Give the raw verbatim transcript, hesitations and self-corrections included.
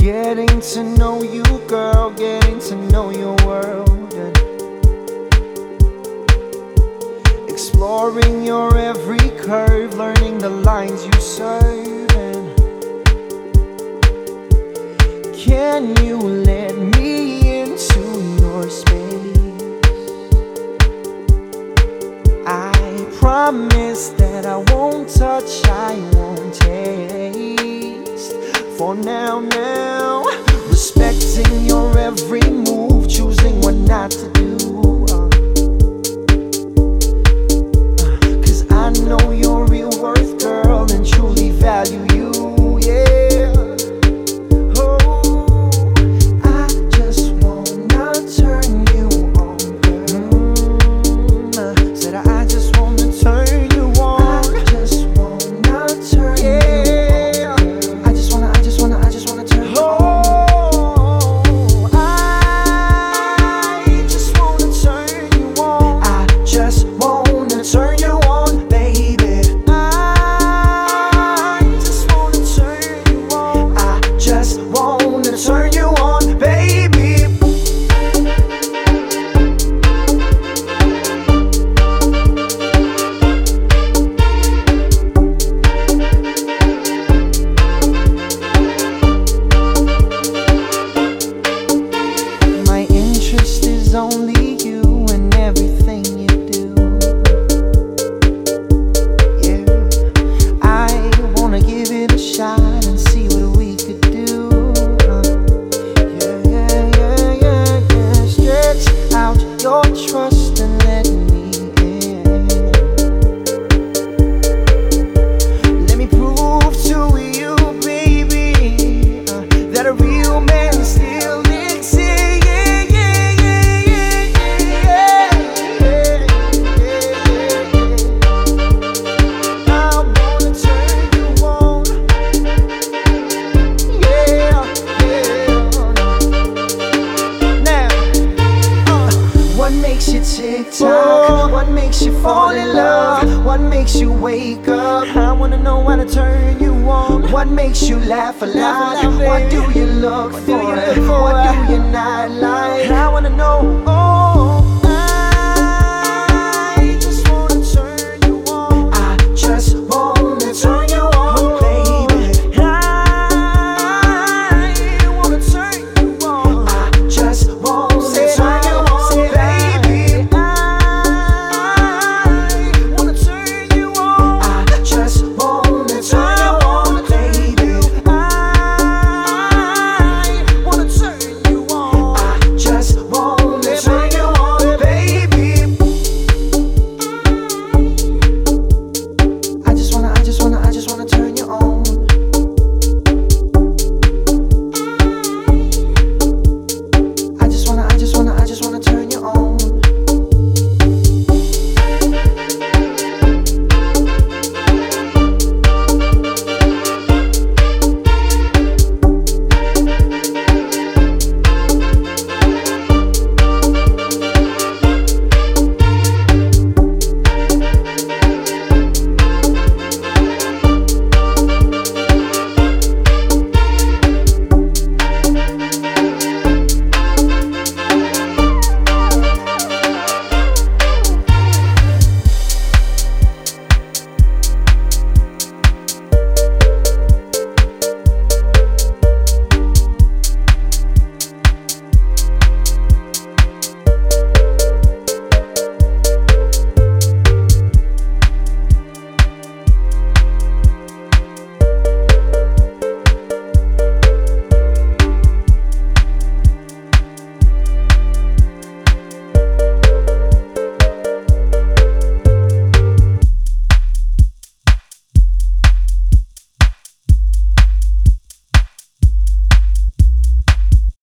Getting to know you, girl, getting to know your world, and exploring your every curve, learning the lines you serve. And can you let me into your space? I promise that I won't touch, I won't taste. For now, now, respecting your every move, choosing what not to do. uh, Cause I know your real worth, girl, and truly value you, yeah. Oh, I just wanna turn you on, girl. Mm, said I just wanna turn you on. I just wanna turn yeah. you on. Only you and everything you do. Yeah, I wanna give it a shot and see what we could do. uh, Yeah, yeah, yeah, yeah, yeah. Stretch out your trust and let me in. Let me prove to you, baby, uh, that a real man still exists. What makes you tick-tock? What makes you fall in love? What makes you wake up? I wanna know how to turn you on. What makes you laugh a lot? What do you look for? What do you not like? I wanna know. Oh.